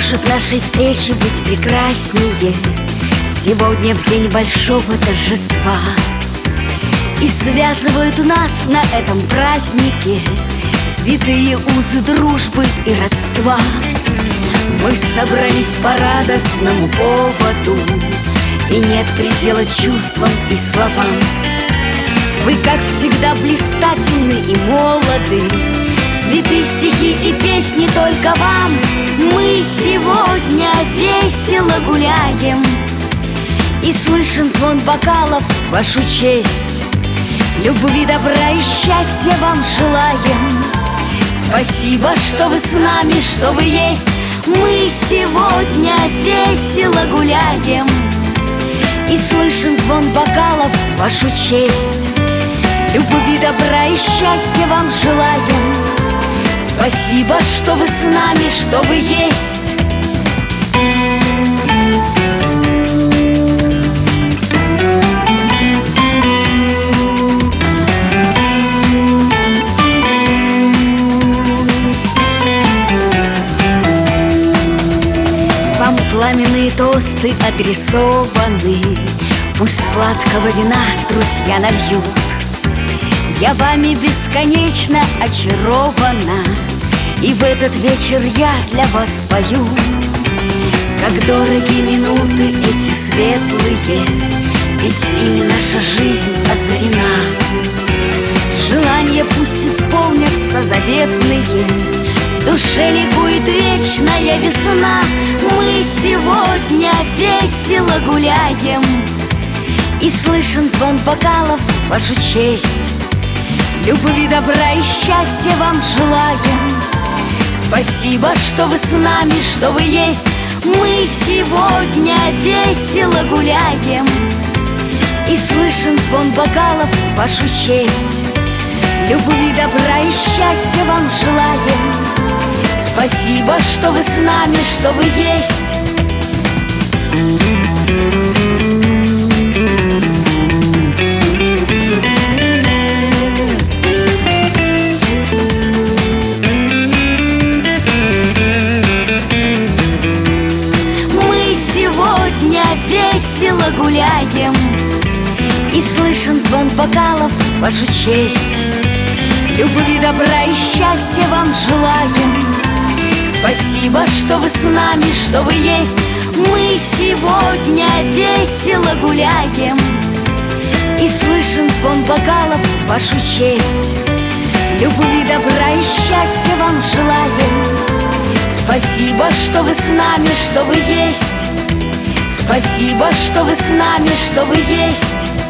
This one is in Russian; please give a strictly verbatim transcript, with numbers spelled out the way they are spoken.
может нашей встречи быть прекраснее сегодня, в день большого торжества. И связывают нас на этом празднике святые узы дружбы и родства. Мы собрались по радостному поводу, и нет предела чувствам и словам. Вы, как всегда, блистательны и молоды, цветы, стихи и песни только вам. Мы сегодня весело гуляем, и слышен звон бокалов в вашу честь. Любви, добра и счастья вам желаем. Спасибо, что вы с нами, что вы есть. Мы сегодня весело гуляем, и слышен звон бокалов в вашу честь. Любви, добра и счастья вам желаем. Спасибо, что вы с нами, что вы есть. Вам пламенные тосты адресованы, пусть сладкого вина друзья нальют. Я вами бесконечно очарована, и в этот вечер я для вас пою. Как дороги минуты эти светлые, ведь ими наша жизнь озарена. Желания пусть исполнятся заветные, в душе ликует вечная весна. Мы сегодня весело гуляем, и слышен звон бокалов в вашу честь. Любви, добра и счастья вам желаем. Спасибо, что вы с нами, что вы есть. Мы сегодня весело гуляем, и слышен звон бокалов в вашу честь. Любви, добра и счастья вам желаем. Спасибо, что вы с нами, что вы есть. Весело гуляем, и слышен звон бокалов в вашу честь. Любви, добра и счастья вам желаем. Спасибо, что вы с нами, что вы есть. Мы сегодня весело гуляем, и слышен звон бокалов в вашу честь. Любви, добра и счастья вам желаем. Спасибо, что вы с нами, что вы есть. Спасибо, что вы с нами, что вы есть.